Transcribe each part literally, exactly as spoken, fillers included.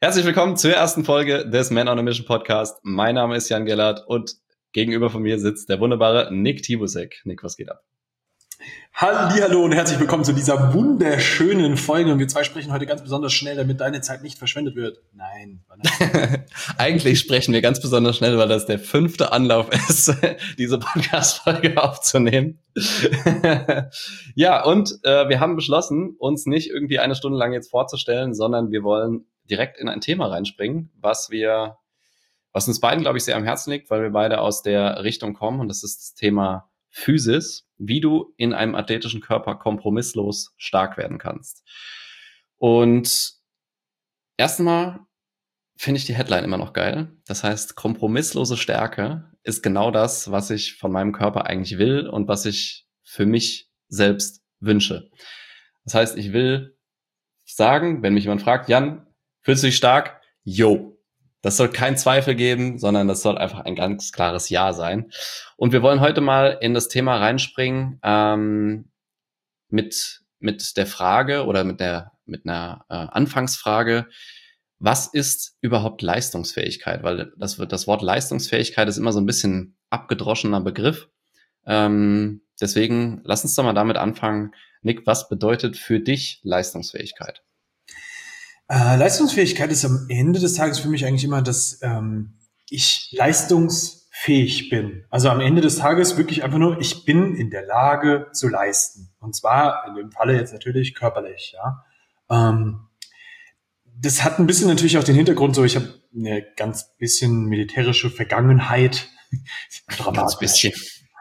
Herzlich willkommen zur ersten Folge des Man on a Mission Podcast. Mein Name ist Jan Gellert und gegenüber von mir sitzt der wunderbare Nick Tibusek. Nick, was geht ab? Hallihallo und herzlich willkommen zu dieser wunderschönen Folge. Und wir zwei sprechen heute ganz besonders schnell, damit deine Zeit nicht verschwendet wird. Nein. Eigentlich sprechen wir ganz besonders schnell, weil das der fünfte Anlauf ist, diese Podcast-Folge aufzunehmen. Ja, und äh, wir haben beschlossen, uns nicht irgendwie eine Stunde lang jetzt vorzustellen, sondern wir wollen direkt in ein Thema reinspringen, was wir, was uns beiden, glaube ich, sehr am Herzen liegt, weil wir beide aus der Richtung kommen. Und das ist das Thema Physis, wie du in einem athletischen Körper kompromisslos stark werden kannst. Und erstmal finde ich die Headline immer noch geil. Das heißt, kompromisslose Stärke ist genau das, was ich von meinem Körper eigentlich will und was ich für mich selbst wünsche. Das heißt, ich will sagen, wenn mich jemand fragt, Jan, fühlst du dich stark? Jo. Das soll kein Zweifel geben, sondern das soll einfach ein ganz klares Ja sein. Und wir wollen heute mal in das Thema reinspringen ähm, mit mit der Frage oder mit der mit einer äh, Anfangsfrage: Was ist überhaupt Leistungsfähigkeit? Weil das wird das Wort Leistungsfähigkeit ist immer so ein bisschen abgedroschener Begriff. Ähm, deswegen lass uns doch mal damit anfangen. Nick, was bedeutet für dich Leistungsfähigkeit? Äh, Leistungsfähigkeit ist am Ende des Tages für mich eigentlich immer, dass ähm, ich leistungsfähig bin. Also am Ende des Tages wirklich einfach nur, ich bin in der Lage zu leisten. Und zwar in dem Falle jetzt natürlich körperlich. Ja. Ähm, das hat ein bisschen natürlich auch den Hintergrund, so ich habe eine ganz bisschen militärische Vergangenheit. Ganz bisschen.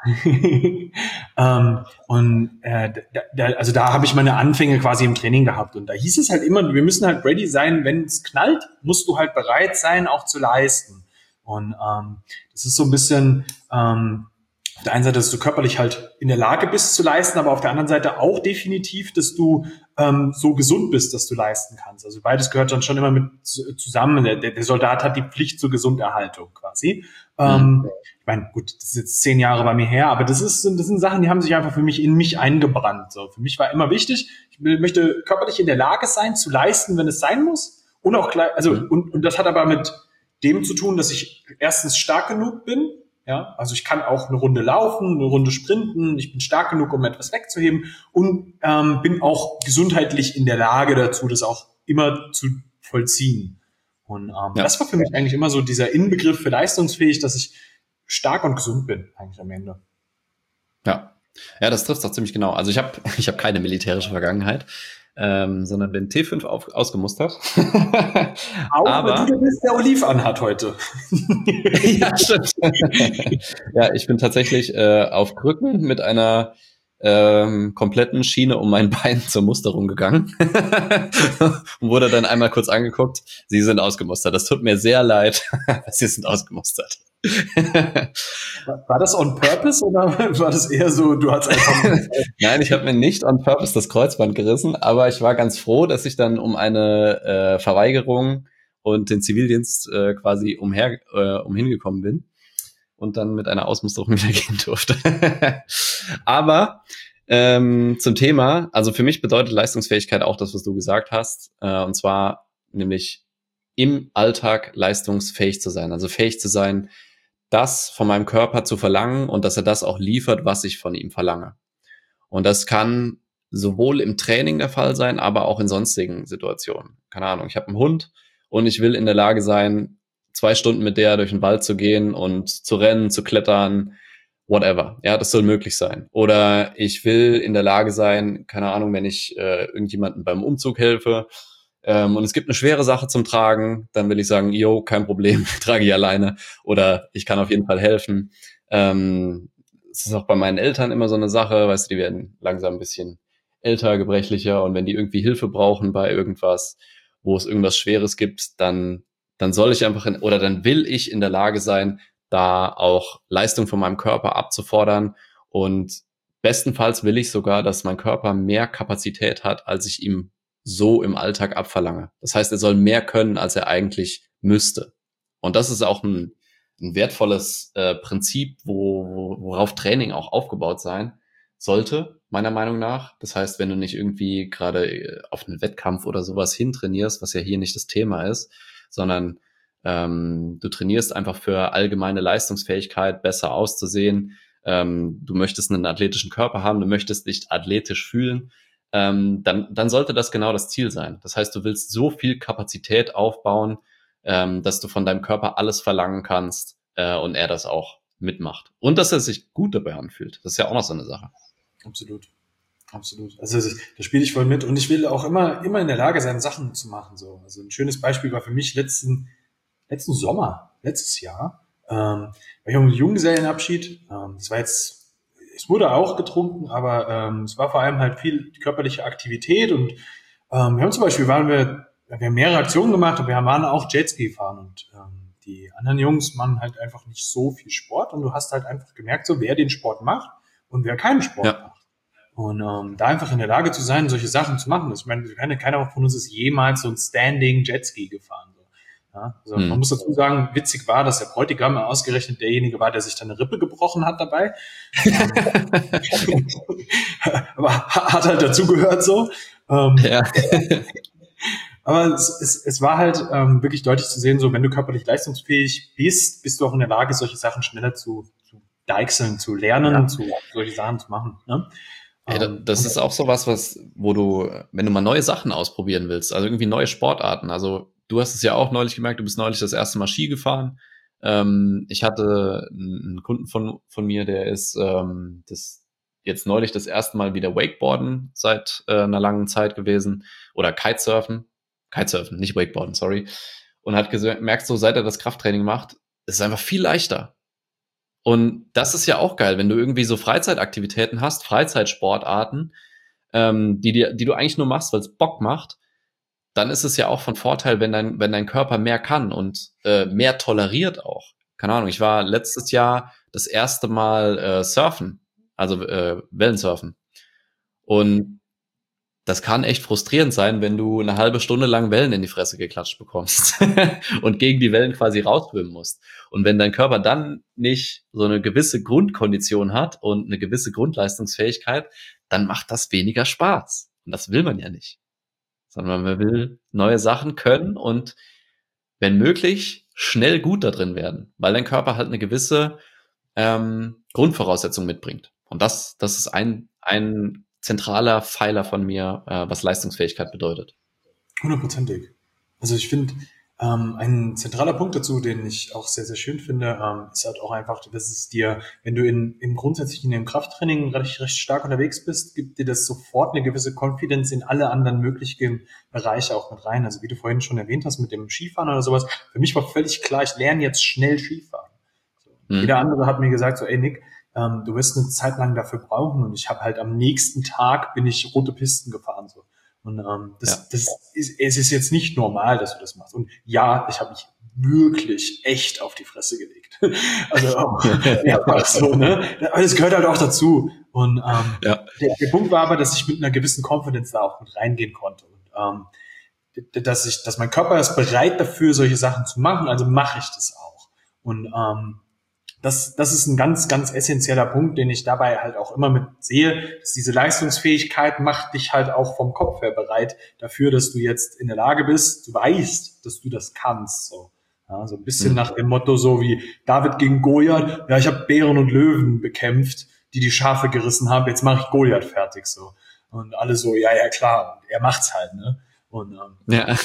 ähm, und äh, da, da, also da habe ich meine Anfänge quasi im Training gehabt und da hieß es halt immer, wir müssen halt ready sein, wenn es knallt, musst du halt bereit sein, auch zu leisten. Und ähm, das ist so ein bisschen ähm, auf der einen Seite, dass du körperlich halt in der Lage bist zu leisten, aber auf der anderen Seite auch definitiv, dass du ähm, so gesund bist, dass du leisten kannst. Also beides gehört dann schon immer mit zusammen. Der, der Soldat hat die Pflicht zur Gesunderhaltung quasi. Mhm. Ähm, ich meine, gut, das ist jetzt zehn Jahre bei mir her, aber das ist, das sind Sachen, die haben sich einfach für mich in mich eingebrannt. So, für mich war immer wichtig, ich möchte körperlich in der Lage sein, zu leisten, wenn es sein muss. Und auch gleich, also und, und das hat aber mit dem zu tun, dass ich erstens stark genug bin. Ja, also ich kann auch eine Runde laufen, eine Runde sprinten, ich bin stark genug, um etwas wegzuheben und ähm, bin auch gesundheitlich in der Lage dazu, das auch immer zu vollziehen. Und ähm, ja. Das war für mich eigentlich immer so dieser Inbegriff für leistungsfähig, dass ich stark und gesund bin, eigentlich am Ende. Ja, ja, das trifft auch ziemlich genau. Also ich habe ich hab keine militärische Vergangenheit. Ähm, sondern den T fünf auf, ausgemustert. Auch aber du bist, der Oliv anhat heute. Ja, stimmt. Ja, ich bin tatsächlich äh, auf Krücken mit einer ähm, kompletten Schiene um mein Bein zur Musterung gegangen und wurde dann einmal kurz angeguckt. Sie sind ausgemustert. Das tut mir sehr leid. Sie sind ausgemustert. War das on purpose oder war das eher so, du hast einfach... Nein, ich habe mir nicht on purpose das Kreuzband gerissen, aber ich war ganz froh, dass ich dann um eine äh, Verweigerung und den Zivildienst äh, quasi umher äh, umhingekommen bin und dann mit einer Ausmusterung wieder gehen durfte. Aber ähm, zum Thema, also für mich bedeutet Leistungsfähigkeit auch das, was du gesagt hast, äh, und zwar nämlich im Alltag leistungsfähig zu sein, also fähig zu sein, das von meinem Körper zu verlangen und dass er das auch liefert, was ich von ihm verlange. Und das kann sowohl im Training der Fall sein, aber auch in sonstigen Situationen. Keine Ahnung, ich habe einen Hund und ich will in der Lage sein, zwei Stunden mit der durch den Wald zu gehen und zu rennen, zu klettern, whatever. Ja, das soll möglich sein. Oder ich will in der Lage sein, keine Ahnung, wenn ich äh, irgendjemandem beim Umzug helfe, Ähm, und es gibt eine schwere Sache zum Tragen, dann will ich sagen, yo, kein Problem, trage ich alleine oder ich kann auf jeden Fall helfen. Ähm, es ist auch bei meinen Eltern immer so eine Sache, weißt du, die werden langsam ein bisschen älter, gebrechlicher und wenn die irgendwie Hilfe brauchen bei irgendwas, wo es irgendwas Schweres gibt, dann dann soll ich einfach in, oder dann will ich in der Lage sein, da auch Leistung von meinem Körper abzufordern und bestenfalls will ich sogar, dass mein Körper mehr Kapazität hat, als ich ihm so im Alltag abverlange. Das heißt, er soll mehr können, als er eigentlich müsste. Und das ist auch ein, ein wertvolles äh, Prinzip, wo, wo, worauf Training auch aufgebaut sein sollte, meiner Meinung nach. Das heißt, wenn du nicht irgendwie gerade auf einen Wettkampf oder sowas hintrainierst, was ja hier nicht das Thema ist, sondern ähm, du trainierst einfach für allgemeine Leistungsfähigkeit, besser auszusehen. Ähm, du möchtest einen athletischen Körper haben, du möchtest dich athletisch fühlen. Ähm, dann, dann sollte das genau das Ziel sein. Das heißt, du willst so viel Kapazität aufbauen, ähm, dass du von deinem Körper alles verlangen kannst äh, und er das auch mitmacht. Und dass er sich gut dabei anfühlt. Das ist ja auch noch so eine Sache. Absolut. Absolut. Also das, das spiele ich voll mit. Und ich will auch immer, immer in der Lage sein, Sachen zu machen. So. Also ein schönes Beispiel war für mich letzten, letzten Sommer, letztes Jahr, ähm, war ich auf einem Junggesellenabschied. Ähm, das war jetzt, es wurde auch getrunken, aber ähm, es war vor allem halt viel körperliche Aktivität. Und ähm, wir haben zum Beispiel, waren wir, wir haben mehrere Aktionen gemacht und wir waren auch Jetski gefahren. Und ähm, die anderen Jungs machen halt einfach nicht so viel Sport. Und du hast halt einfach gemerkt, so wer den Sport macht und wer keinen Sport Ja. macht. Und ähm, da einfach in der Lage zu sein, solche Sachen zu machen. Ich meine, keine, keiner von uns ist jemals so ein Standing Jetski gefahren. So. Ja, also hm. Man muss dazu sagen, witzig war, dass der Bräutigam ausgerechnet derjenige war, der sich dann eine Rippe gebrochen hat dabei. Aber hat halt dazugehört so. Ähm, ja. Aber es, es, es war halt ähm, wirklich deutlich zu sehen, so wenn du körperlich leistungsfähig bist, bist du auch in der Lage, solche Sachen schneller zu, zu deichseln, zu lernen, ja. zu solche Sachen zu machen. Ne? Ja, das ist auch sowas, was, wo du, wenn du mal neue Sachen ausprobieren willst, also irgendwie neue Sportarten, also du hast es ja auch neulich gemerkt, du bist neulich das erste Mal Ski gefahren. Ähm, ich hatte einen Kunden von, von mir, der ist ähm, das jetzt neulich das erste Mal wieder Wakeboarden seit äh, einer langen Zeit gewesen oder Kitesurfen, Kitesurfen, nicht Wakeboarden, sorry, und hat gemerkt, so seit er das Krafttraining macht, ist es einfach viel leichter. Und das ist ja auch geil, wenn du irgendwie so Freizeitaktivitäten hast, Freizeitsportarten, ähm, die, die, die du eigentlich nur machst, weil es Bock macht, dann ist es ja auch von Vorteil, wenn dein, wenn dein Körper mehr kann und äh, mehr toleriert auch. Keine Ahnung, ich war letztes Jahr das erste Mal äh, surfen, also äh, Wellensurfen. Und das kann echt frustrierend sein, wenn du eine halbe Stunde lang Wellen in die Fresse geklatscht bekommst und gegen die Wellen quasi rausschwimmen musst. Und wenn dein Körper dann nicht so eine gewisse Grundkondition hat und eine gewisse Grundleistungsfähigkeit, dann macht das weniger Spaß. Und das will man ja nicht. Sondern man will neue Sachen können und wenn möglich schnell gut da drin werden, weil dein Körper halt eine gewisse ähm, Grundvoraussetzung mitbringt. Und das, das ist ein, ein zentraler Pfeiler von mir, äh, was Leistungsfähigkeit bedeutet. Hundertprozentig. Also ich finde, ähm, ein zentraler Punkt dazu, den ich auch sehr, sehr schön finde, ähm, ist halt auch einfach, dass es dir, wenn du in, im grundsätzlich in dem Krafttraining recht, recht stark unterwegs bist, gibt dir das sofort eine gewisse Confidence in alle anderen möglichen Bereiche auch mit rein. Also wie du vorhin schon erwähnt hast mit dem Skifahren oder sowas, für mich war völlig klar, ich lerne jetzt schnell Skifahren. So. Mhm. Jeder andere hat mir gesagt, so ey Nick, ähm, du wirst eine Zeit lang dafür brauchen und ich habe halt am nächsten Tag bin ich rote Pisten gefahren so. Und ähm, das, ja. das ist, es ist jetzt nicht normal, dass du das machst. Und ja, ich habe mich wirklich echt auf die Fresse gelegt. Also auch, ja, so, ne? Aber das gehört halt auch dazu. Und ähm, ja. der, der Punkt war aber, dass ich mit einer gewissen Confidence da auch mit reingehen konnte. Und ähm, dass ich, dass mein Körper ist bereit dafür, solche Sachen zu machen, also mache ich das auch. Und ähm, Das, das ist ein ganz, ganz essentieller Punkt, den ich dabei halt auch immer mit sehe, dass diese Leistungsfähigkeit macht dich halt auch vom Kopf her bereit dafür, dass du jetzt in der Lage bist, du weißt, dass du das kannst. So, ja, so ein bisschen mhm. nach dem Motto so wie David gegen Goliath, ja, ich habe Bären und Löwen bekämpft, die die Schafe gerissen haben, jetzt mache ich Goliath fertig. So. Und alle so, ja, ja, klar, er macht's halt, ne? Und ähm, ja. das,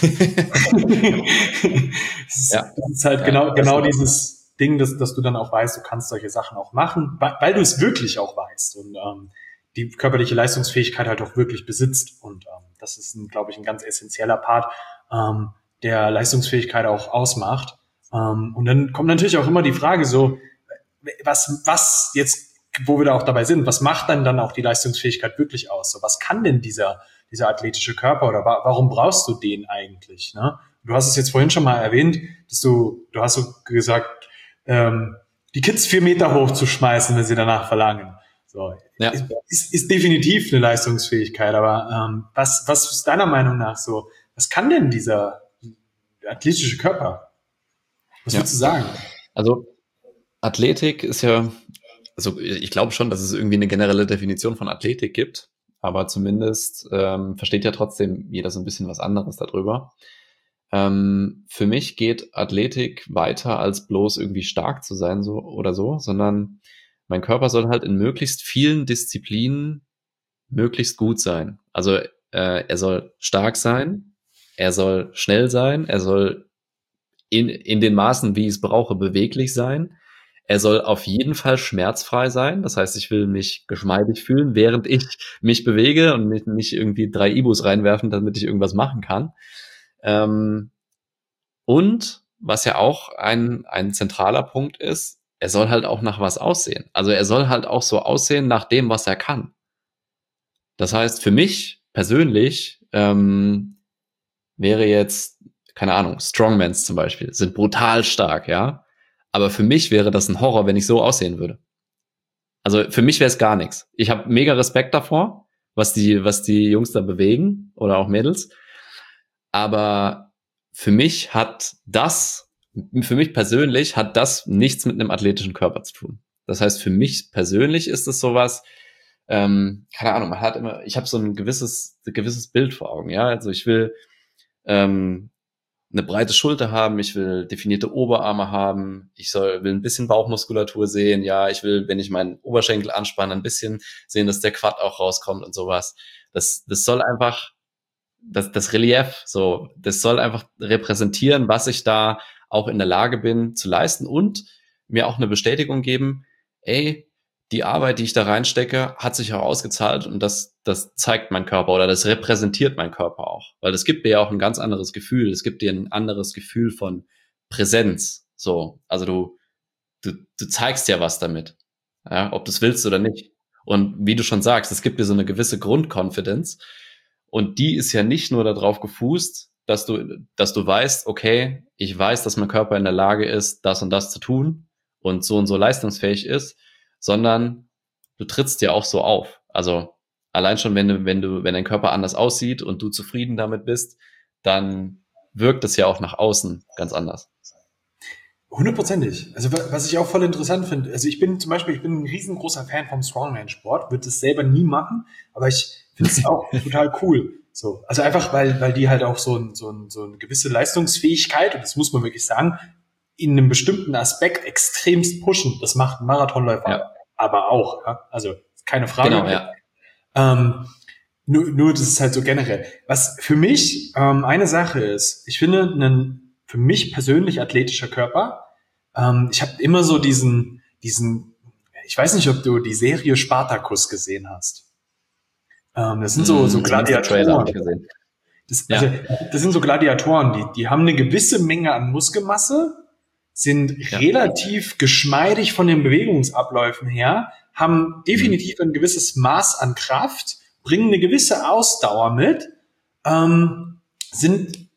ist, ja. das ist halt ja, genau, genau dieses Ding, dass, dass du dann auch weißt, du kannst solche Sachen auch machen, weil, weil du es wirklich auch weißt und ähm, die körperliche Leistungsfähigkeit halt auch wirklich besitzt. Und ähm, das ist, glaube ich, ein ganz essentieller Part, ähm, der Leistungsfähigkeit auch ausmacht. Ähm, und dann kommt natürlich auch immer die Frage so, was, was jetzt, wo wir da auch dabei sind, was macht dann dann auch die Leistungsfähigkeit wirklich aus? So, was kann denn dieser, dieser athletische Körper oder wa- warum brauchst du den eigentlich? Ne? Du hast es jetzt vorhin schon mal erwähnt, dass du, du hast so gesagt, Ähm, die Kids vier Meter hoch zu schmeißen, wenn sie danach verlangen. So, ja. ist, ist, ist definitiv eine Leistungsfähigkeit, aber ähm, was, was ist deiner Meinung nach so, was kann denn dieser athletische Körper? Was ja. würdest du sagen? Also Athletik ist ja, also ich glaube schon, dass es irgendwie eine generelle Definition von Athletik gibt, aber zumindest ähm, versteht ja trotzdem jeder so ein bisschen was anderes darüber. Ähm, für mich geht Athletik weiter als bloß irgendwie stark zu sein so oder so, sondern mein Körper soll halt in möglichst vielen Disziplinen möglichst gut sein. Also äh, er soll stark sein, er soll schnell sein, er soll in, in den Maßen, wie ich es brauche, beweglich sein. Er soll auf jeden Fall schmerzfrei sein. Das heißt, ich will mich geschmeidig fühlen, während ich mich bewege und nicht, nicht irgendwie drei Ibus reinwerfen, damit ich irgendwas machen kann. Ähm, und was ja auch ein, ein zentraler Punkt ist, er soll halt auch nach was aussehen. Also er soll halt auch so aussehen nach dem, was er kann. Das heißt, für mich persönlich ähm, wäre jetzt, keine Ahnung, Strongmans zum Beispiel, sind brutal stark, ja. Aber für mich wäre das ein Horror, wenn ich so aussehen würde. Also für mich wäre es gar nichts. Ich habe mega Respekt davor, was die, was die Jungs da bewegen oder auch Mädels. Aber für mich hat das, für mich persönlich hat das nichts mit einem athletischen Körper zu tun. Das heißt, für mich persönlich ist es sowas, ähm, keine Ahnung, man hat immer, ich habe so ein gewisses, ein gewisses Bild vor Augen, ja. Also ich will ähm, eine breite Schulter haben, ich will definierte Oberarme haben, ich soll, will ein bisschen Bauchmuskulatur sehen, ja, ich will, wenn ich meinen Oberschenkel anspanne, ein bisschen sehen, dass der Quad auch rauskommt und sowas. Das, das soll einfach, das, das Relief, so, das soll einfach repräsentieren, was ich da auch in der Lage bin zu leisten und mir auch eine Bestätigung geben, ey, die Arbeit, die ich da reinstecke, hat sich auch ausgezahlt und das, das zeigt mein Körper oder das repräsentiert mein Körper auch. Weil es gibt dir ja auch ein ganz anderes Gefühl. Es gibt dir ein anderes Gefühl von Präsenz. So, also du, du, du zeigst ja was damit. Ja, ob du es willst oder nicht. Und wie du schon sagst, es gibt dir so eine gewisse Grundconfidence. Und die ist ja nicht nur darauf gefußt, dass du, dass du weißt, okay, ich weiß, dass mein Körper in der Lage ist, das und das zu tun und so und so leistungsfähig ist, sondern du trittst ja auch so auf. Also allein schon, wenn du, wenn du, wenn dein Körper anders aussieht und du zufrieden damit bist, dann wirkt es ja auch nach außen ganz anders. Hundertprozentig. Also was ich auch voll interessant finde, also ich bin zum Beispiel, ich bin ein riesengroßer Fan vom Strongman-Sport, würde es selber nie machen, aber ich finde es auch total cool. So, also einfach, weil, weil die halt auch so, ein, so, ein, so eine gewisse Leistungsfähigkeit, und das muss man wirklich sagen, in einem bestimmten Aspekt extremst pushen. Das macht ein Marathonläufer ja. aber auch. Ja? Also keine Frage. Genau, ja. Ähm, nur, nur das ist halt so generell. Was für mich ähm, eine Sache ist, ich finde, ein für mich persönlich athletischer Körper, ähm, ich habe immer so diesen, diesen, ich weiß nicht, ob du die Serie Spartacus gesehen hast. Ähm, das sind so, so Gladiatoren. Das, also, ja. das sind so Gladiatoren, die, die haben eine gewisse Menge an Muskelmasse, sind ja. relativ geschmeidig von den Bewegungsabläufen her, haben definitiv ein gewisses Maß an Kraft, bringen eine gewisse Ausdauer mit, ähm, sind,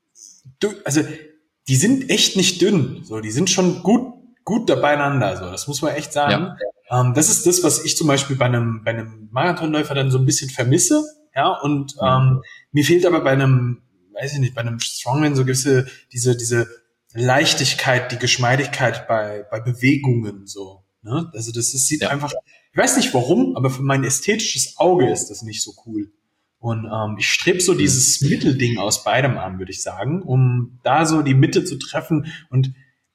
also die sind echt nicht dünn, so die sind schon gut gut beieinander, so das muss man echt sagen. Ja. Ähm, das ist das, was ich zum Beispiel bei einem bei einem Marathonläufer dann so ein bisschen vermisse, ja und mhm. ähm, mir fehlt aber bei einem, weiß ich nicht, bei einem Strongman so gewisse diese diese Leichtigkeit, die Geschmeidigkeit bei bei Bewegungen so, ne? Also das, das sieht ja. einfach, ich weiß nicht warum, aber für mein ästhetisches Auge ist das nicht so cool. Und ähm, ich strebe so dieses Mittelding aus beidem an, würde ich sagen, um da so die Mitte zu treffen. Und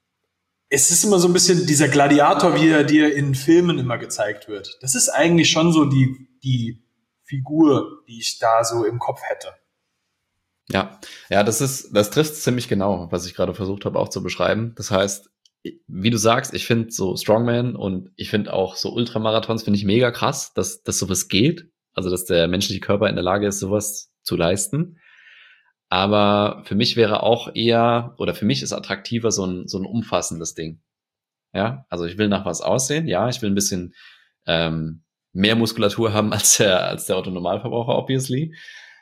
es ist immer so ein bisschen dieser Gladiator, wie er dir in Filmen immer gezeigt wird. Das ist eigentlich schon so die die Figur, die ich da so im Kopf hätte. Ja, ja, das ist, das trifft ziemlich genau, was ich gerade versucht habe auch zu beschreiben. Das heißt, wie du sagst, ich finde so Strongman und ich finde auch so Ultramarathons finde ich mega krass, dass, dass sowas geht. Also, dass der menschliche Körper in der Lage ist, sowas zu leisten. Aber für mich wäre auch eher, oder für mich ist attraktiver so ein, so ein umfassendes Ding. Ja, also ich will nach was aussehen. Ja, ich will ein bisschen ähm, mehr Muskulatur haben als der, als der Otto-Normalverbraucher, obviously.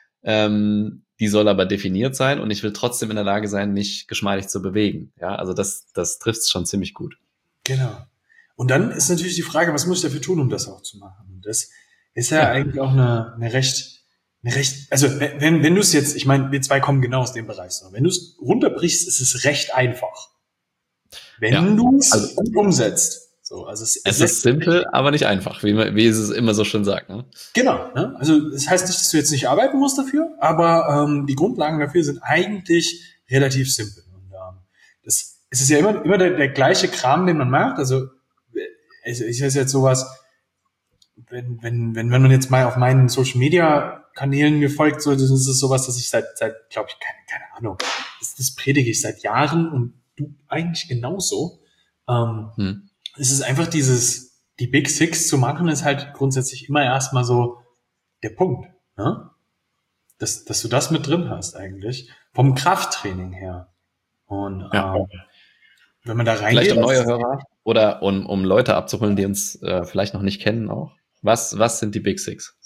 Ähm, die soll aber definiert sein und ich will trotzdem in der Lage sein, mich geschmeidig zu bewegen. Ja, also das, das trifft es schon ziemlich gut. Genau. Und dann ist natürlich die Frage, was muss ich dafür tun, um das auch zu machen? Und das ist ja, ja. eigentlich auch eine, eine recht, eine recht, also wenn, wenn du es jetzt, ich meine, wir zwei kommen genau aus dem Bereich, so. Wenn du es runterbrichst, ist es recht einfach. Wenn ja. du es also, gut umsetzt. So, also es, es ist simpel, aber nicht einfach, wie, man, wie es immer so schön sagt. Ne? Genau. Ne? Also das heißt nicht, dass du jetzt nicht arbeiten musst dafür, aber ähm, die Grundlagen dafür sind eigentlich relativ simpel. Und ähm, das, es ist ja immer, immer der, der gleiche Kram, den man macht. Also es ist jetzt sowas, wenn, wenn, wenn, wenn man jetzt mal auf meinen Social Media Kanälen mir folgt, so, das ist sowas, dass ich seit, seit, glaube ich, keine, keine Ahnung, das, das predige ich seit Jahren und du eigentlich genauso. Ähm, hm. Es ist einfach dieses, die Big Six zu machen, ist halt grundsätzlich immer erstmal so der Punkt, ne? Dass, dass du das mit drin hast eigentlich, vom Krafttraining her. Und ja. ähm, wenn man da reingeht... Vielleicht um neue Hörer oder um, um Leute abzuholen, die uns äh, vielleicht noch nicht kennen auch. Was, was sind die Big Six?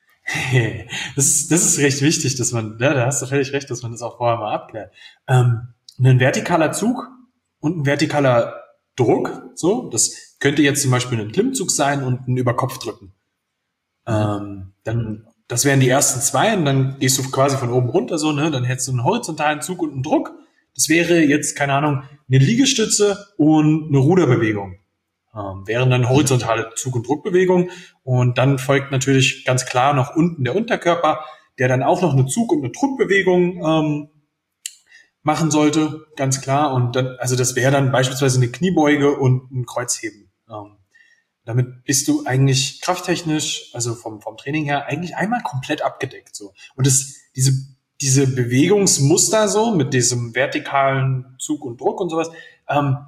das, ist, das ist recht wichtig, dass man, ja, da hast du völlig recht, dass man das auch vorher mal abklärt. Ähm, ein vertikaler Zug und ein vertikaler Druck, so, das könnte jetzt zum Beispiel ein Klimmzug sein und ein Überkopfdrücken. Mhm. Ähm, dann, das wären die ersten zwei und dann gehst du quasi von oben runter so, ne, dann hättest du einen horizontalen Zug und einen Druck. Das wäre jetzt, keine Ahnung, eine Liegestütze und eine Ruderbewegung. Ähm, wären dann horizontale Zug- und Druckbewegung und dann folgt natürlich ganz klar noch unten der Unterkörper, der dann auch noch eine Zug- und eine Druckbewegung ähm, machen sollte, ganz klar. Und dann, also das wäre dann beispielsweise eine Kniebeuge und ein Kreuzheben. Ähm, damit bist du eigentlich krafttechnisch, also vom vom Training her, eigentlich einmal komplett abgedeckt so. Und das diese diese Bewegungsmuster so mit diesem vertikalen Zug und Druck und sowas. Ähm,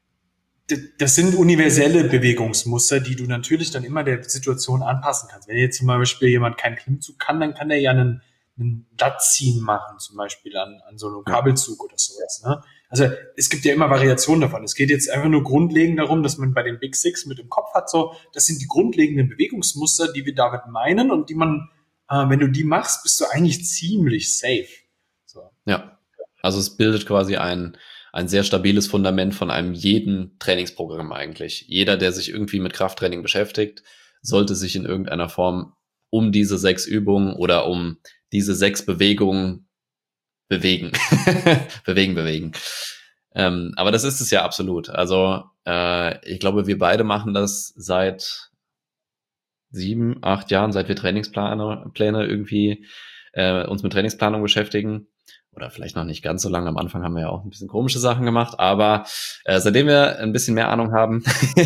Das sind universelle Bewegungsmuster, die du natürlich dann immer der Situation anpassen kannst. Wenn jetzt zum Beispiel jemand keinen Klimmzug kann, dann kann er ja einen, einen Lattziehen machen, zum Beispiel an, an so einem Kabelzug oder sowas. Ne? Also es gibt ja immer Variationen davon. Es geht jetzt einfach nur grundlegend darum, dass man bei den Big Six mit im Kopf hat, so, das sind die grundlegenden Bewegungsmuster, die wir damit meinen und die man, äh, wenn du die machst, bist du eigentlich ziemlich safe. So. Ja, also es bildet quasi ein ein sehr stabiles Fundament von einem jeden Trainingsprogramm eigentlich. Jeder, der sich irgendwie mit Krafttraining beschäftigt, sollte sich in irgendeiner Form um diese sechs Übungen oder um diese sechs Bewegungen bewegen. bewegen, bewegen. Ähm, aber das ist es ja absolut. Also äh, ich glaube, wir beide machen das seit sieben, acht Jahren, seit wir Trainingspläne Pläne irgendwie äh, uns mit Trainingsplanung beschäftigen. Oder vielleicht noch nicht ganz so lange. Am Anfang haben wir ja auch ein bisschen komische Sachen gemacht. Aber äh, seitdem wir ein bisschen mehr Ahnung haben,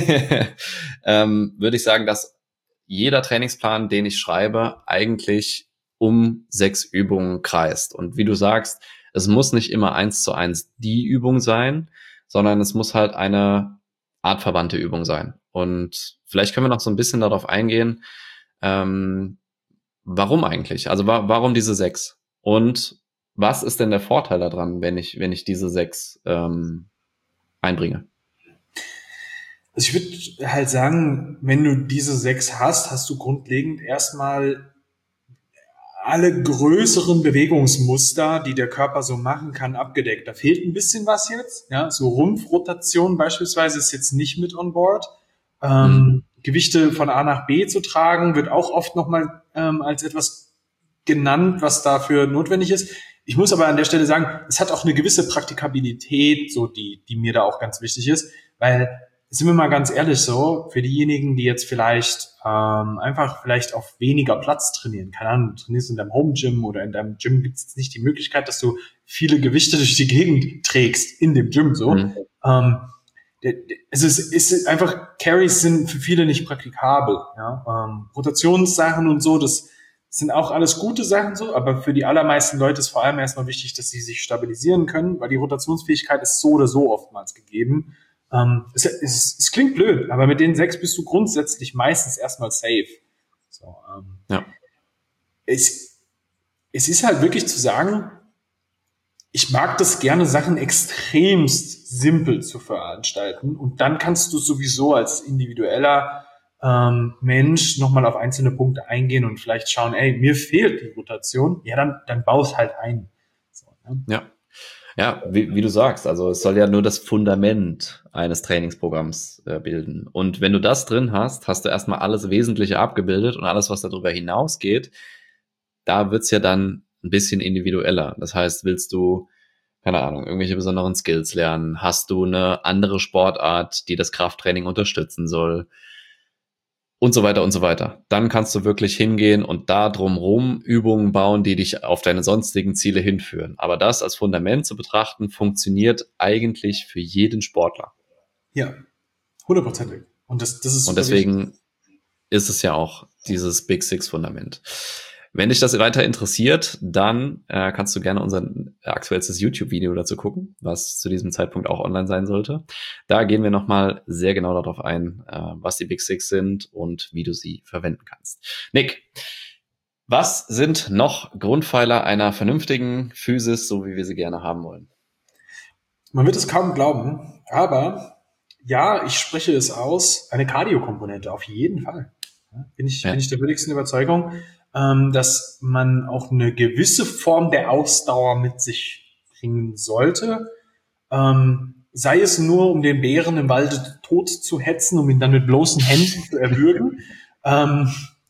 ähm, würde ich sagen, dass jeder Trainingsplan, den ich schreibe, eigentlich um sechs Übungen kreist. Und wie du sagst, es muss nicht immer eins zu eins die Übung sein, sondern es muss halt eine artverwandte Übung sein. Und vielleicht können wir noch so ein bisschen darauf eingehen, ähm, warum eigentlich? Also wa- warum diese sechs? Und was ist denn der Vorteil daran, wenn ich, wenn ich diese sechs ähm, einbringe? Also ich würde halt sagen, wenn du diese sechs hast, hast du grundlegend erstmal alle größeren Bewegungsmuster, die der Körper so machen kann, abgedeckt. Da fehlt ein bisschen was jetzt. Ja, so Rumpfrotation beispielsweise ist jetzt nicht mit on board. Ähm, mhm. Gewichte von A nach B zu tragen, wird auch oft nochmal ähm, als etwas genannt, was dafür notwendig ist. Ich muss aber an der Stelle sagen, es hat auch eine gewisse Praktikabilität, so die, die mir da auch ganz wichtig ist, weil, sind wir mal ganz ehrlich so, für diejenigen, die jetzt vielleicht ähm, einfach vielleicht auf weniger Platz trainieren, keine Ahnung, du trainierst in deinem Home Gym oder in deinem Gym, gibt es nicht die Möglichkeit, dass du viele Gewichte durch die Gegend trägst in dem Gym so. Mhm. Ähm, es ist, ist einfach, Carries sind für viele nicht praktikabel. Ja? Ähm, Rotationssachen und so, das sind auch alles gute Sachen so, aber für die allermeisten Leute ist vor allem erstmal wichtig, dass sie sich stabilisieren können, weil die Rotationsfähigkeit ist so oder so oftmals gegeben. Ähm, es, es, es klingt blöd, aber mit den sechs bist du grundsätzlich meistens erstmal safe. So, ähm, ja. es, es ist halt wirklich zu sagen, ich mag das gerne, Sachen extremst simpel zu veranstalten und dann kannst du sowieso als individueller ähm, Mensch nochmal auf einzelne Punkte eingehen und vielleicht schauen, ey, mir fehlt die Rotation, ja, dann, dann baust halt ein. So, ne? Ja. Ja, wie, wie du sagst, also es soll ja nur das Fundament eines Trainingsprogramms äh, bilden. Und wenn du das drin hast, hast du erstmal alles Wesentliche abgebildet und alles, was darüber hinausgeht, da wird's ja dann ein bisschen individueller. Das heißt, willst du, keine Ahnung, irgendwelche besonderen Skills lernen? Hast du eine andere Sportart, die das Krafttraining unterstützen soll? und so weiter und so weiter. Dann kannst du wirklich hingehen und da drumherum Übungen bauen, die dich auf deine sonstigen Ziele hinführen. Aber das als Fundament zu betrachten, funktioniert eigentlich für jeden Sportler. Ja, hundertprozentig. Und das, das ist und deswegen wichtig. Ist es ja auch dieses Big Six Fundament. Wenn dich das weiter interessiert, dann äh, kannst du gerne unser aktuellstes YouTube-Video dazu gucken, was zu diesem Zeitpunkt auch online sein sollte. Da gehen wir nochmal sehr genau darauf ein, äh, was die Big Six sind und wie du sie verwenden kannst. Nick, was sind noch Grundpfeiler einer vernünftigen Physis, so wie wir sie gerne haben wollen? Man wird es kaum glauben, aber ja, ich spreche es aus, eine Cardio-Komponente, auf jeden Fall. Ja, bin ich, ja. bin ich der würdigsten Überzeugung, ähm, dass man auch eine gewisse Form der Ausdauer mit sich bringen sollte. Ähm, sei es nur, um den Bären im Walde tot zu hetzen, um ihn dann mit bloßen Händen zu erwürgen. ähm,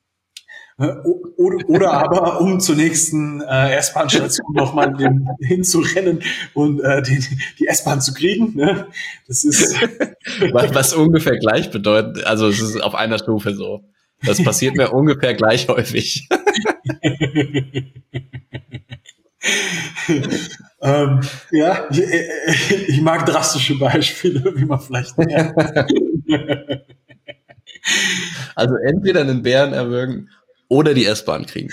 Oder, oder aber, um zur nächsten äh, S-Bahn-Station nochmal hinzurennen und äh, die, die S-Bahn zu kriegen. Ne? Das ist was, was ungefähr gleich bedeutet, also es ist auf einer Stufe so. Das passiert mir ungefähr gleich häufig. ähm, ja, ich, ich mag drastische Beispiele, wie man vielleicht merkt. Also entweder einen Bären erwürgen oder die S-Bahn kriegen.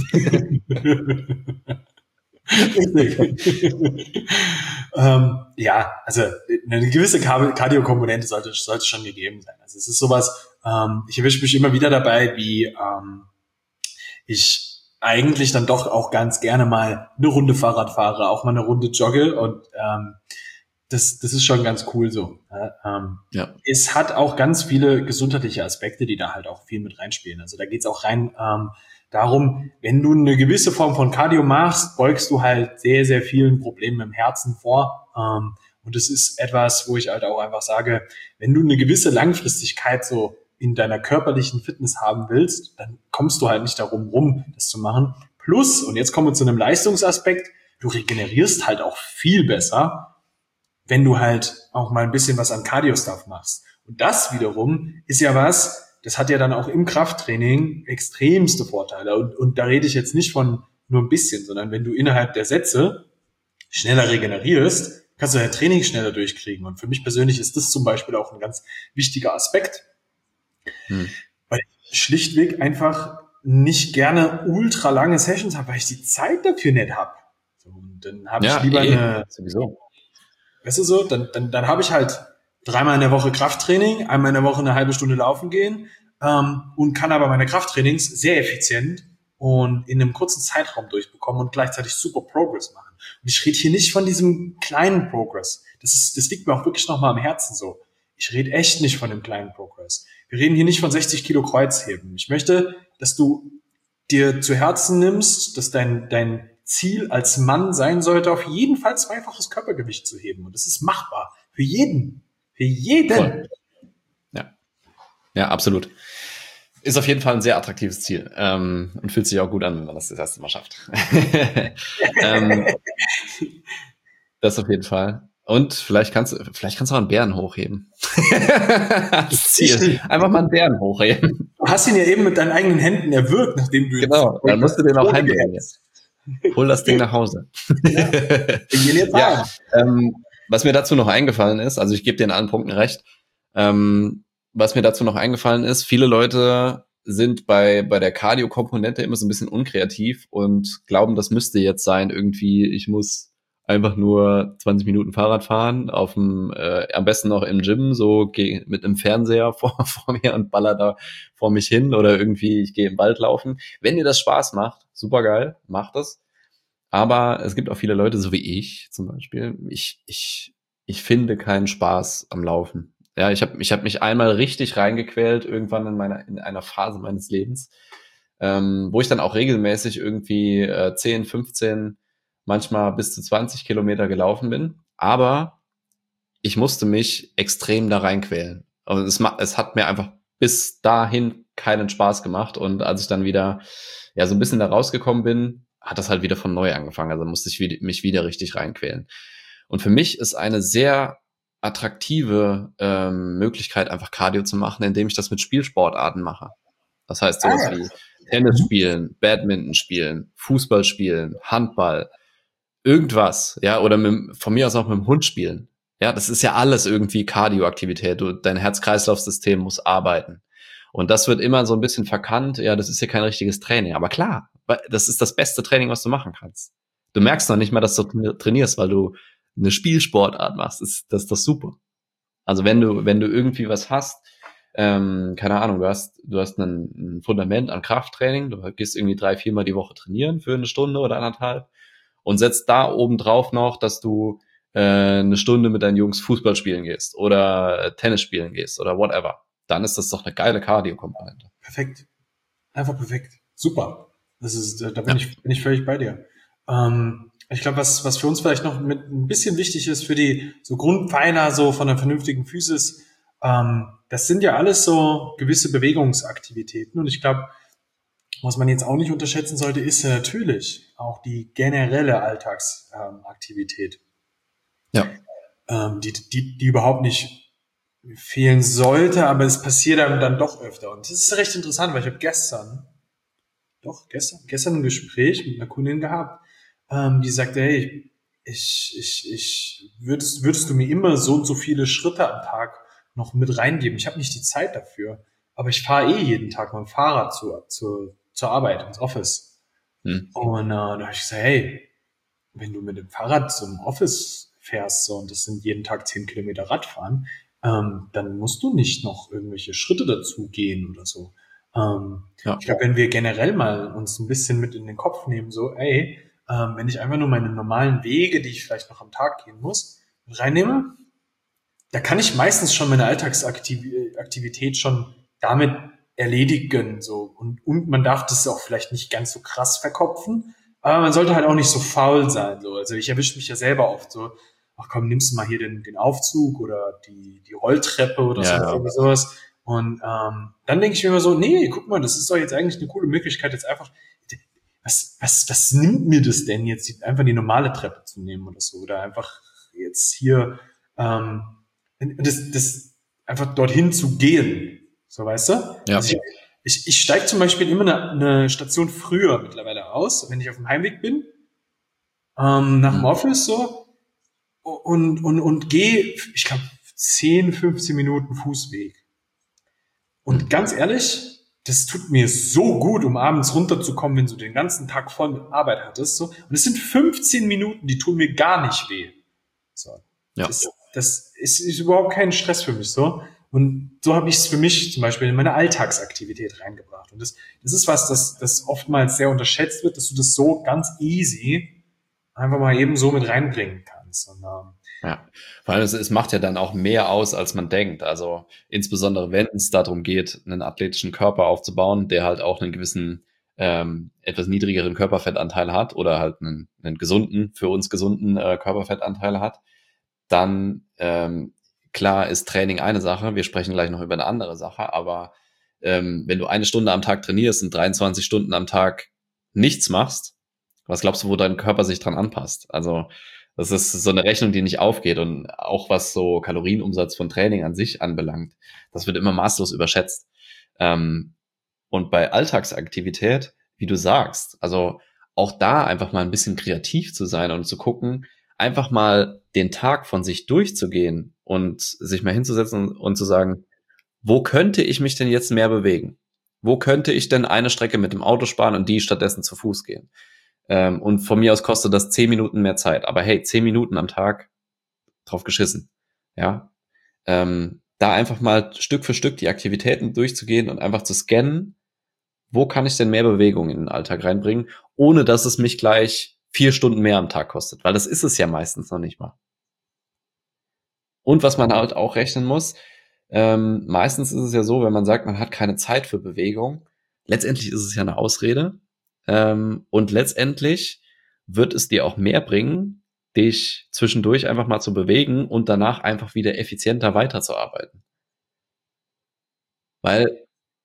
ähm, ja, also eine gewisse Cardio-Komponente sollte, sollte schon gegeben sein. Also es ist sowas, ähm, ich erwische mich immer wieder dabei, wie ähm, ich eigentlich dann doch auch ganz gerne mal eine Runde Fahrrad fahre, auch mal eine Runde jogge und ähm, das, das ist schon ganz cool so. Ähm, ja. Es hat auch ganz viele gesundheitliche Aspekte, die da halt auch viel mit reinspielen. Also da geht's auch rein ähm, darum, wenn du eine gewisse Form von Cardio machst, beugst du halt sehr, sehr vielen Problemen im Herzen vor. Ähm, und das ist etwas, wo ich halt auch einfach sage, wenn du eine gewisse Langfristigkeit so in deiner körperlichen Fitness haben willst, dann kommst du halt nicht darum rum, das zu machen. Plus, und jetzt kommen wir zu einem Leistungsaspekt, du regenerierst halt auch viel besser, wenn du halt auch mal ein bisschen was an Cardio-Stuff machst. Und das wiederum ist ja was, das hat ja dann auch im Krafttraining extremste Vorteile. Und, und da rede ich jetzt nicht von nur ein bisschen, sondern wenn du innerhalb der Sätze schneller regenerierst, kannst du dein Training schneller durchkriegen. Und für mich persönlich ist das zum Beispiel auch ein ganz wichtiger Aspekt, hm. weil ich schlichtweg einfach nicht gerne ultra lange Sessions habe, weil ich die Zeit dafür nicht habe. So, und dann habe ja, ich lieber eh, eine... Sowieso. Weißt du so, dann, dann, dann habe ich halt dreimal in der Woche Krafttraining, einmal in der Woche eine halbe Stunde laufen gehen ähm, und kann aber meine Krafttrainings sehr effizient und in einem kurzen Zeitraum durchbekommen und gleichzeitig super Progress machen. Und ich rede hier nicht von diesem kleinen Progress. Das ist, das liegt mir auch wirklich nochmal am Herzen so. Ich rede echt nicht von dem kleinen Progress. Wir reden hier nicht von sechzig Kilo Kreuzheben. Ich möchte, dass du dir zu Herzen nimmst, dass dein, dein Ziel als Mann sein sollte, auf jeden Fall zweifaches Körpergewicht zu heben. Und das ist machbar. Für jeden. Für jeden. Voll. Ja. Ja, absolut. Ist auf jeden Fall ein sehr attraktives Ziel. Ähm, und fühlt sich auch gut an, wenn man das das erste Mal schafft. ähm, das auf jeden Fall. Und vielleicht kannst du, vielleicht kannst du auch einen Bären hochheben. Das Ziel. Einfach mal einen Bären hochheben. Du hast ihn ja eben mit deinen eigenen Händen erwürgt, nachdem du ihn... Genau, dann musst du den auch heimbringen jetzt. Hol das Ding nach Hause. Ja, ja ähm, was mir dazu noch eingefallen ist, also ich gebe dir in allen Punkten recht, ähm, was mir dazu noch eingefallen ist, viele Leute sind bei bei der Cardio-Komponente immer so ein bisschen unkreativ und glauben, das müsste jetzt sein, irgendwie, ich muss einfach nur zwanzig Minuten Fahrrad fahren, auf dem, äh, am besten noch im Gym, so geh mit einem Fernseher vor, vor mir und baller da vor mich hin oder irgendwie, ich gehe im Wald laufen. Wenn dir das Spaß macht, super geil, macht das. Aber es gibt auch viele Leute, so wie ich zum Beispiel, ich, ich, ich finde keinen Spaß am Laufen. Ja, ich habe ich hab mich einmal richtig reingequält, irgendwann in meiner, in einer Phase meines Lebens, ähm, wo ich dann auch regelmäßig irgendwie äh, zehn, fünfzehn, manchmal bis zu zwanzig Kilometer gelaufen bin. Aber ich musste mich extrem da reinquälen. Und es, es hat mir einfach bis dahin keinen Spaß gemacht. Und als ich dann wieder ja so ein bisschen da rausgekommen bin, hat das halt wieder von neu angefangen. Also musste ich mich wieder richtig reinquälen. Und für mich ist eine sehr attraktive ähm, Möglichkeit, einfach Cardio zu machen, indem ich das mit Spielsportarten mache. Das heißt Ah, sowas ja. wie Tennis spielen, Badminton spielen, Fußball spielen, Handball, irgendwas, ja, oder mit, von mir aus auch mit dem Hund spielen. Ja, das ist ja alles irgendwie Kardioaktivität. Du, dein Herz-Kreislauf-System muss arbeiten. Und das wird immer so ein bisschen verkannt. Ja, das ist ja kein richtiges Training. Aber klar, das ist das beste Training, was du machen kannst. Du merkst noch nicht mal, dass du trainierst, weil du eine Spielsportart machst. Das ist, das ist doch super. Also wenn du, wenn du irgendwie was hast, ähm, keine Ahnung, du hast, du hast ein, ein Fundament an Krafttraining, du gehst irgendwie drei, viermal die Woche trainieren für eine Stunde oder anderthalb und setzt da oben drauf noch, dass du äh, eine Stunde mit deinen Jungs Fußball spielen gehst oder äh, Tennis spielen gehst oder whatever. Dann ist das doch eine geile Cardio-Komponente. Perfekt. Einfach perfekt. Super. Das ist, da bin Ja. ich, bin ich völlig bei dir. Ähm, ich glaube, was, was für uns vielleicht noch mit ein bisschen wichtig ist für die so Grundpfeiler so von einer vernünftigen Physis, ähm, das sind ja alles so gewisse Bewegungsaktivitäten. Und ich glaube, was man jetzt auch nicht unterschätzen sollte, ist ja natürlich auch die generelle Alltagsaktivität, Ja. ähm, die, die, die überhaupt nicht fehlen sollte, aber es passiert dann, dann doch öfter. Und das ist recht interessant, weil ich habe gestern, doch gestern, gestern ein Gespräch mit einer Kundin gehabt, ähm, die sagte, hey, ich, ich, ich, würdest, würdest du mir immer so und so viele Schritte am Tag noch mit reingeben? Ich habe nicht die Zeit dafür, aber ich fahre eh jeden Tag mit dem Fahrrad zur, zur, zur Arbeit, ins Office. Hm. Und äh, da habe ich gesagt, hey, wenn du mit dem Fahrrad zum Office fährst so, und das sind jeden Tag zehn Kilometer Radfahren, ähm, dann musst du nicht noch irgendwelche Schritte dazu gehen oder so. Ähm, Ja. Ich glaube, wenn wir generell mal uns ein bisschen mit in den Kopf nehmen, so, ey, ähm, wenn ich einfach nur meine normalen Wege, die ich vielleicht noch am Tag gehen muss, reinnehme, da kann ich meistens schon meine Alltagsaktivität schon damit erledigen, so. Und, und man darf das auch vielleicht nicht ganz so krass verkopfen, aber man sollte halt auch nicht so faul sein, so. Also ich erwische mich ja selber oft so, ach komm, nimmst du mal hier den, den Aufzug oder die, die Rolltreppe oder Ja, so, ja. irgendwie sowas. Und ähm, dann denke ich mir immer so, nee, guck mal, das ist doch jetzt eigentlich eine coole Möglichkeit, jetzt einfach, was, was, was nimmt mir das denn jetzt, einfach die normale Treppe zu nehmen oder so, oder einfach jetzt hier, ähm, das, das einfach dorthin zu gehen, so, weißt du? Ja. Also ich, ich, ich steige zum Beispiel immer eine, eine Station früher mittlerweile aus, wenn ich auf dem Heimweg bin, ähm, nach dem Hm. Office so, und, und, und gehe, ich glaube, zehn, fünfzehn Minuten Fußweg. Und Hm. ganz ehrlich, das tut mir so gut, um abends runterzukommen, wenn du den ganzen Tag voll mit Arbeit hattest. So. Und es sind fünfzehn Minuten, die tun mir gar nicht weh. So. Ja. Das, das ist, ist überhaupt kein Stress für mich so. Und so habe ich es für mich zum Beispiel in meine Alltagsaktivität reingebracht. Und das, das ist was, das, das oftmals sehr unterschätzt wird, dass du das so ganz easy einfach mal eben so mit reinbringen kannst. Und, ähm, Ja, vor allem es, es macht ja dann auch mehr aus, als man denkt. Also insbesondere wenn es darum geht, einen athletischen Körper aufzubauen, der halt auch einen gewissen ähm, etwas niedrigeren Körperfettanteil hat oder halt einen, einen gesunden, für uns gesunden äh, Körperfettanteil hat, dann ähm, klar ist Training eine Sache. Wir sprechen gleich noch über eine andere Sache, aber ähm, wenn du eine Stunde am Tag trainierst und dreiundzwanzig Stunden am Tag nichts machst, was glaubst du, wo dein Körper sich dran anpasst? Also das ist so eine Rechnung, die nicht aufgeht. Und auch was so Kalorienumsatz von Training an sich anbelangt, das wird immer maßlos überschätzt. Ähm, und bei Alltagsaktivität, wie du sagst, also auch da einfach mal ein bisschen kreativ zu sein und zu gucken, einfach mal den Tag von sich durchzugehen und sich mal hinzusetzen und, und zu sagen, wo könnte ich mich denn jetzt mehr bewegen? Wo könnte ich denn eine Strecke mit dem Auto sparen und die stattdessen zu Fuß gehen? Ähm, und von mir aus kostet das zehn Minuten mehr Zeit. Aber hey, zehn Minuten am Tag, drauf geschissen. Ja. Ähm, da einfach mal Stück für Stück die Aktivitäten durchzugehen und einfach zu scannen, wo kann ich denn mehr Bewegung in den Alltag reinbringen, ohne dass es mich gleich vier Stunden mehr am Tag kostet. Weil das ist es ja meistens noch nicht mal. Und was man halt auch rechnen muss, ähm, meistens ist es ja so, wenn man sagt, man hat keine Zeit für Bewegung, letztendlich ist es ja eine Ausrede. Ähm, und letztendlich wird es dir auch mehr bringen, dich zwischendurch einfach mal zu bewegen und danach einfach wieder effizienter weiterzuarbeiten. Weil,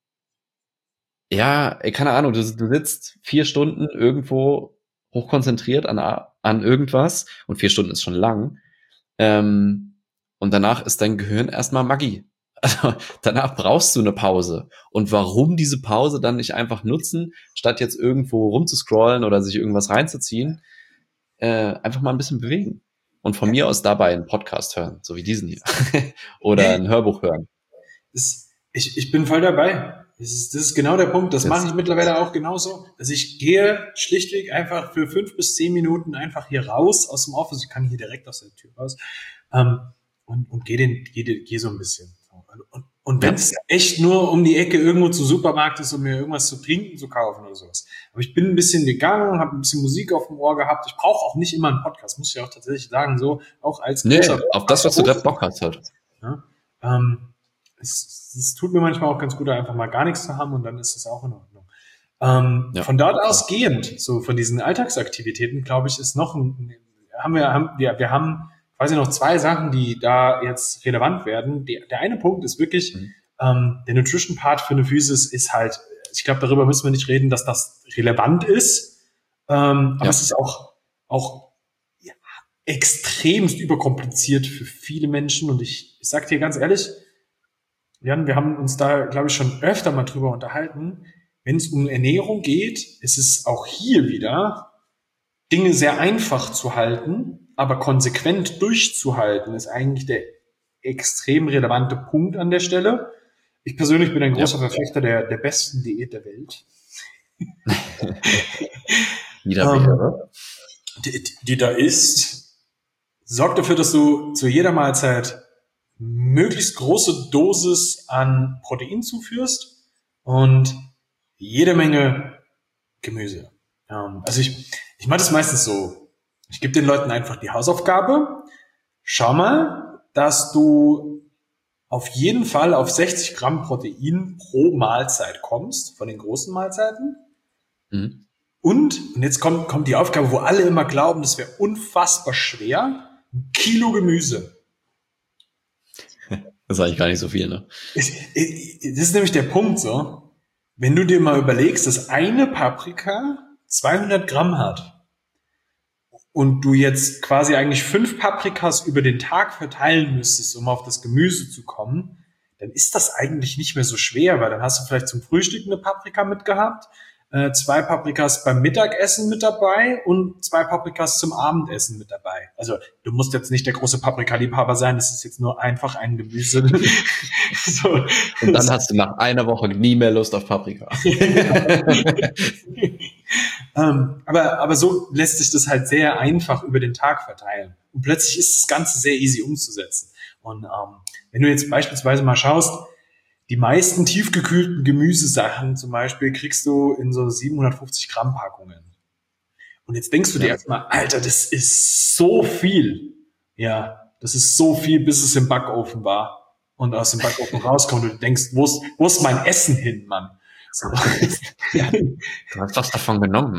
ja, ey, keine Ahnung, du, du sitzt vier Stunden irgendwo hochkonzentriert an, an irgendwas und vier Stunden ist schon lang. Ähm, und danach ist dein Gehirn erstmal Magie. Also danach brauchst du eine Pause. Und warum diese Pause dann nicht einfach nutzen, statt jetzt irgendwo rumzuscrollen oder sich irgendwas reinzuziehen, äh, einfach mal ein bisschen bewegen. Und von mir aus dabei einen Podcast hören, so wie diesen hier. Oder ein Hörbuch hören. Das, ich, ich bin voll dabei. Das ist, das ist genau der Punkt. Das Jetzt. mache ich mittlerweile auch genauso. Also ich gehe schlichtweg einfach für fünf bis zehn Minuten einfach hier raus aus dem Office. Ich kann hier direkt aus der Tür raus. Ähm, und, und gehe den, gehe, gehe so ein bisschen. Und, und wenn es echt nur um die Ecke irgendwo zu Supermarkt ist, um mir irgendwas zu trinken zu kaufen oder sowas. Aber ich bin ein bisschen gegangen, habe ein bisschen Musik auf dem Ohr gehabt. Ich brauche auch nicht immer einen Podcast, muss ich auch tatsächlich sagen, so auch als nee, auf das, was du gerade Bock hast halt. Ja, ähm, es, es tut mir manchmal auch ganz gut, einfach mal gar nichts zu haben und dann ist das auch in Ordnung. Ähm, ja. Von dort ausgehend, so von diesen Alltagsaktivitäten, glaube ich, ist noch ein, haben wir, haben wir, wir haben quasi noch zwei Sachen, die da jetzt relevant werden. Die, der eine Punkt ist wirklich, mhm. ähm, der Nutrition-Part für eine Physis ist halt, ich glaube, darüber müssen wir nicht reden, dass das relevant ist, ähm, aber ja. es ist auch, auch ja, extremst überkompliziert für viele Menschen und ich, ich sag dir ganz ehrlich, Jan, wir haben uns da, glaube ich, schon öfter mal drüber unterhalten. Wenn es um Ernährung geht, ist es auch hier wieder, Dinge sehr einfach zu halten, aber konsequent durchzuhalten, ist eigentlich der extrem relevante Punkt an der Stelle. Ich persönlich bin ein großer ja. Verfechter der, der besten Diät der Welt. Wieder ähm, die, die da ist, sorgt dafür, dass du zu jeder Mahlzeit möglichst große Dosis an Protein zuführst und jede Menge Gemüse. Ähm, also ich, ich mache das meistens so. Ich gebe den Leuten einfach die Hausaufgabe. Schau mal, dass du auf jeden Fall auf sechzig Gramm Protein pro Mahlzeit kommst, von den großen Mahlzeiten. Mhm. Und, und jetzt kommt, kommt die Aufgabe, wo alle immer glauben, das wäre unfassbar schwer, ein Kilo Gemüse. Das ist eigentlich gar nicht so viel, ne? Das ist nämlich der Punkt so. Wenn du dir mal überlegst, dass eine Paprika zweihundert Gramm hat und du jetzt quasi eigentlich fünf Paprikas über den Tag verteilen müsstest, um auf das Gemüse zu kommen, dann ist das eigentlich nicht mehr so schwer, weil dann hast du vielleicht zum Frühstück eine Paprika mitgehabt, äh, zwei Paprikas beim Mittagessen mit dabei und zwei Paprikas zum Abendessen mit dabei. Also du musst jetzt nicht der große Paprikaliebhaber sein, das ist jetzt nur einfach ein Gemüse. So. Und dann hast du nach einer Woche nie mehr Lust auf Paprika. ähm, aber, aber so lässt sich das halt sehr einfach über den Tag verteilen. Und plötzlich ist das Ganze sehr easy umzusetzen. Und ähm, wenn du jetzt beispielsweise mal schaust, die meisten tiefgekühlten Gemüsesachen zum Beispiel kriegst du in so siebenhundertfünfzig Gramm Packungen. Und jetzt denkst du dir ja. erstmal, Alter, das ist so viel. Ja, das ist so viel, bis es im Backofen war und aus dem Backofen rauskommt und du denkst, wo ist, wo ist mein Essen hin, Mann? So. Ja, du hast was davon genommen.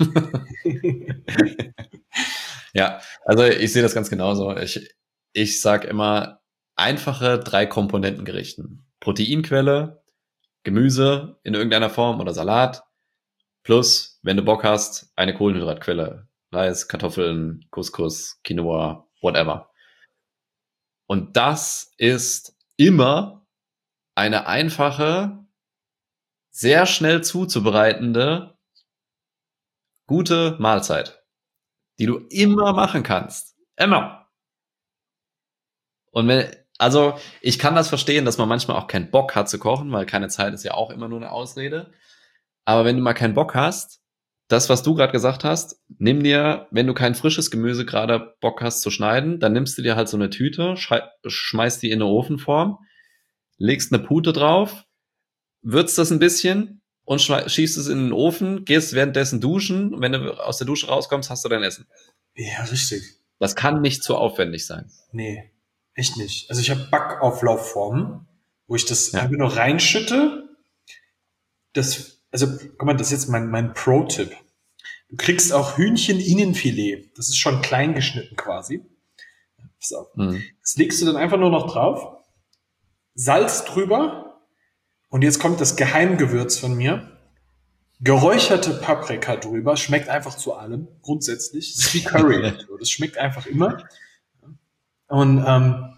Ja, also ich sehe das ganz genauso. Ich, ich sag immer, einfache Drei-Komponenten-Gerichten. Proteinquelle, Gemüse in irgendeiner Form oder Salat, plus, wenn du Bock hast, eine Kohlenhydratquelle. Reis, Kartoffeln, Couscous, Quinoa, whatever. Und das ist immer eine einfache, sehr schnell zuzubereitende, gute Mahlzeit, die du immer machen kannst. Immer. Und wenn, also ich kann das verstehen, dass man manchmal auch keinen Bock hat zu kochen, weil keine Zeit ist ja auch immer nur eine Ausrede. Aber wenn du mal keinen Bock hast, das, was du gerade gesagt hast, nimm dir, wenn du kein frisches Gemüse gerade Bock hast zu schneiden, dann nimmst du dir halt so eine Tüte, schmeißt die in eine Ofenform, legst eine Pute drauf, würzt das ein bisschen und schießt es in den Ofen, gehst währenddessen duschen. Und wenn du aus der Dusche rauskommst, hast du dein Essen. Ja, richtig. Das kann nicht zu aufwendig sein. Nee. Echt nicht. Also ich habe Backauflaufformen, wo ich das ja. einfach nur reinschütte. Das, also, guck mal, das ist jetzt mein, mein Pro-Tipp. Du kriegst auch Hühnchen-Innenfilet. Das ist schon klein geschnitten quasi. So. Mhm. Das legst du dann einfach nur noch drauf. Salz drüber. Und jetzt kommt das Geheimgewürz von mir. Geräucherte Paprika drüber. Schmeckt einfach zu allem. Grundsätzlich. Das ist wie Curry. Das schmeckt einfach immer. Und ähm,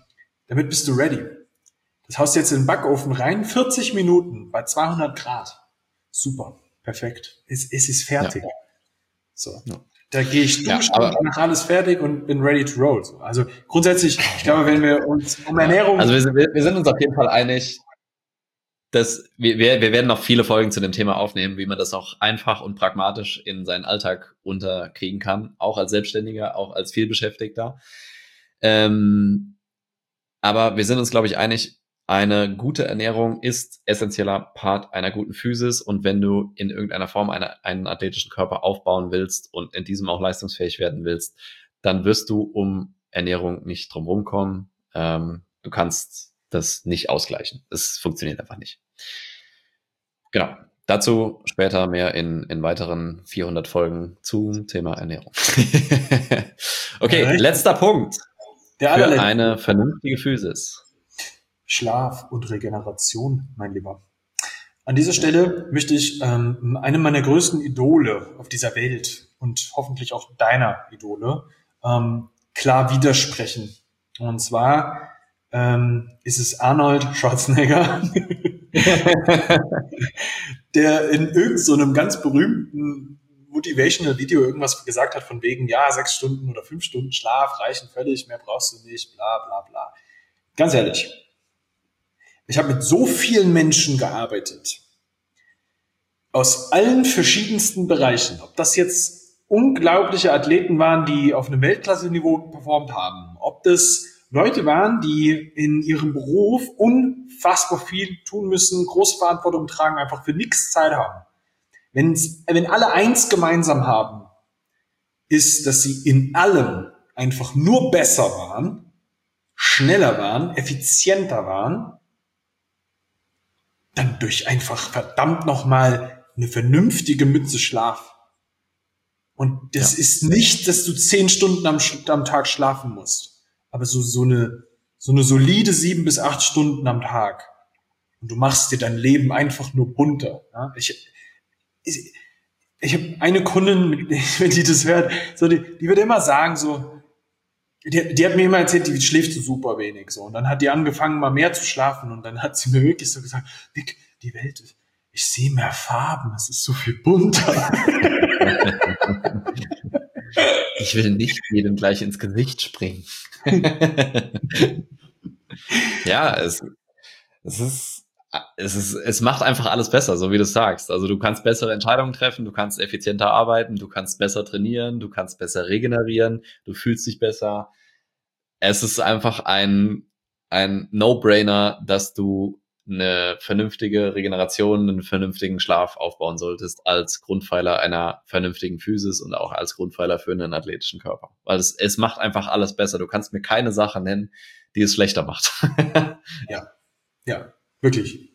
damit bist du ready. Das haust du jetzt in den Backofen rein, vierzig Minuten bei zweihundert Grad. Super, perfekt. Es, es ist fertig. Ja. So. Ja. Da gehe ich duschen, ja, mache alles fertig und bin ready to roll. Also grundsätzlich, ich glaube, wenn wir uns um Ernährung... Also wir sind, wir sind uns auf jeden Fall einig, dass wir, wir, wir werden noch viele Folgen zu dem Thema aufnehmen, wie man das auch einfach und pragmatisch in seinen Alltag unterkriegen kann, auch als Selbstständiger, auch als Vielbeschäftigter. Ähm, aber wir sind uns, glaube ich, einig, eine gute Ernährung ist essentieller Part einer guten Physis, und wenn du in irgendeiner Form eine, einen athletischen Körper aufbauen willst und in diesem auch leistungsfähig werden willst, dann wirst du um Ernährung nicht drum rumkommen. Ähm, du kannst das nicht ausgleichen. Es funktioniert einfach nicht. Genau. Dazu später mehr in, in weiteren vierhundert Folgen zum Thema Ernährung. Okay, ja, letzter Punkt. Der für eine vernünftige Physis. Schlaf und Regeneration, mein Lieber. An dieser Stelle möchte ich ähm, einem meiner größten Idole auf dieser Welt und hoffentlich auch deiner Idole ähm, klar widersprechen. Und zwar ähm, ist es Arnold Schwarzenegger, der in irgendeinem so ganz berühmten Motivational-Video irgendwas gesagt hat von wegen, ja, sechs Stunden oder fünf Stunden Schlaf reichen völlig, mehr brauchst du nicht, bla bla bla. Ganz ehrlich, ich habe mit so vielen Menschen gearbeitet, aus allen verschiedensten Bereichen, ob das jetzt unglaubliche Athleten waren, die auf einem Weltklasse-Niveau performt haben, ob das Leute waren, die in ihrem Beruf unfassbar viel tun müssen, große Verantwortung tragen, einfach für nichts Zeit haben. Wenn's, wenn alle eins gemeinsam haben, ist, dass sie in allem einfach nur besser waren, schneller waren, effizienter waren, dann durch einfach verdammt nochmal eine vernünftige Mütze Schlaf. Und das ja. ist nicht, dass du zehn Stunden am, am Tag schlafen musst, aber so, so eine, so eine solide sieben bis acht Stunden am Tag. Und du machst dir dein Leben einfach nur bunter. Ja? Ich, ich, ich habe eine Kundin, wenn die das hört, so die, die wird immer sagen so, Die, die hat mir immer erzählt, die schläft so super wenig. So. Und dann hat die angefangen, mal mehr zu schlafen. Und dann hat sie mir wirklich so gesagt, Nick, die Welt, ich sehe mehr Farben, es ist so viel bunter. Ich will nicht jedem gleich ins Gesicht springen. Ja, es, es ist, es ist, es macht einfach alles besser, so wie du sagst. Also du kannst bessere Entscheidungen treffen, du kannst effizienter arbeiten, du kannst besser trainieren, du kannst besser regenerieren, du fühlst dich besser. Es ist einfach ein, ein No-Brainer, dass du eine vernünftige Regeneration, einen vernünftigen Schlaf aufbauen solltest als Grundpfeiler einer vernünftigen Physis und auch als Grundpfeiler für einen athletischen Körper. Weil es, es macht einfach alles besser. Du kannst mir keine Sache nennen, die es schlechter macht. Ja, ja, wirklich.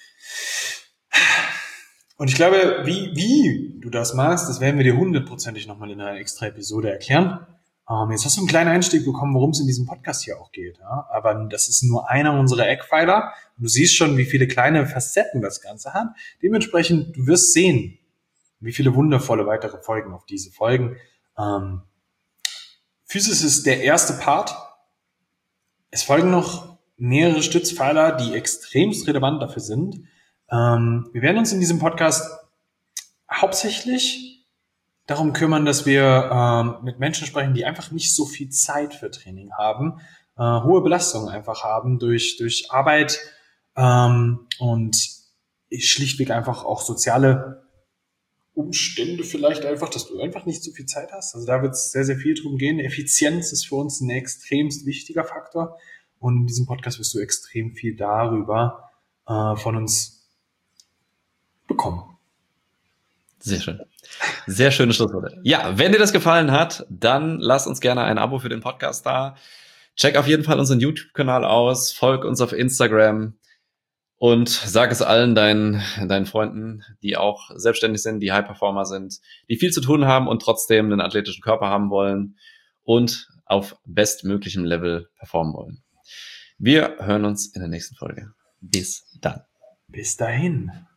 Und ich glaube, wie, wie du das machst, das werden wir dir hundertprozentig nochmal in einer extra Episode erklären. Um, jetzt hast du einen kleinen Einstieg bekommen, worum es in diesem Podcast hier auch geht. Ja? Aber das ist nur einer unserer Eckpfeiler. Und du siehst schon, wie viele kleine Facetten das Ganze hat. Dementsprechend, du wirst sehen, wie viele wundervolle weitere Folgen auf diese Folgen. Um, Physis ist der erste Part. Es folgen noch mehrere Stützpfeiler, die extremst relevant dafür sind. Um, wir werden uns in diesem Podcast hauptsächlich darum kümmern, dass wir ähm, mit Menschen sprechen, die einfach nicht so viel Zeit für Training haben, äh, hohe Belastungen einfach haben durch durch Arbeit ähm, und schlichtweg einfach auch soziale Umstände vielleicht einfach, dass du einfach nicht so viel Zeit hast. Also da wird es sehr, sehr viel drum gehen. Effizienz ist für uns ein extremst wichtiger Faktor und in diesem Podcast wirst du extrem viel darüber äh, von uns bekommen. Sehr schön. Sehr schöne Schlussworte. Ja, wenn dir das gefallen hat, dann lass uns gerne ein Abo für den Podcast da. Check auf jeden Fall unseren YouTube-Kanal aus, folg uns auf Instagram und sag es allen deinen, deinen Freunden, die auch selbstständig sind, die High-Performer sind, die viel zu tun haben und trotzdem einen athletischen Körper haben wollen und auf bestmöglichem Level performen wollen. Wir hören uns in der nächsten Folge. Bis dann. Bis dahin.